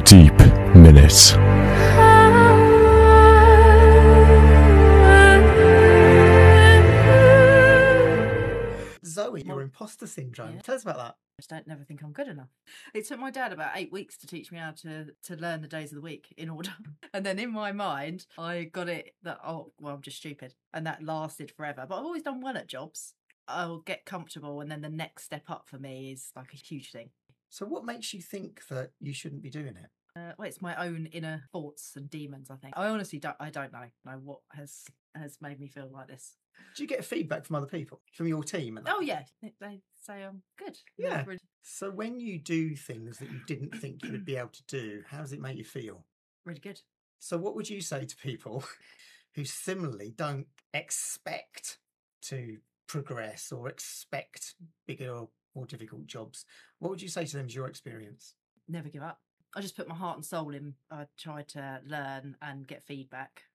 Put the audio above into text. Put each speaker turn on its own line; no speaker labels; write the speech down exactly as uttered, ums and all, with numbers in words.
Deep Minute.
Zoe, your imposter syndrome.
Yeah.
Tell us about that.
I just don't never think I'm good enough. It took my dad about eight weeks to teach me how to to learn the days of the week in order. And then in my mind, I got it that, oh, well, I'm just stupid. And that lasted forever. But I've always done well at jobs. I'll get comfortable, and then the next step up for me is like a huge thing.
So what makes you think that you shouldn't be doing it?
Uh, well, it's my own inner thoughts and demons, I think. I honestly don't, I don't know, know what has has made me feel like this.
Do you get feedback from other people, from your team? And that?
Oh, yeah. They, they say I'm good.
Yeah.
Really,
So when you do things that you didn't think you would be able to do, how does it make you feel?
really good.
So what would you say to people who similarly don't expect to progress or expect bigger or more difficult jobs? What would you say to them as your experience?
Never give up. I just put my heart and soul in. I tried to learn and get feedback,